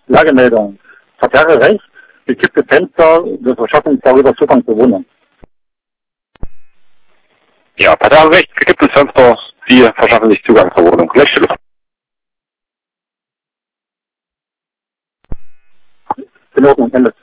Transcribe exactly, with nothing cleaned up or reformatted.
Lagemeldung. Verkehre rechts, gekippte Fenster, wir verschaffen uns darüber Zugang zur Wohnung. Ja, Verkehre rechts, gekipptes Fenster, Sie verschaffen sich Zugang zur Wohnung. Gleichstelle. In Ordnung, Ende.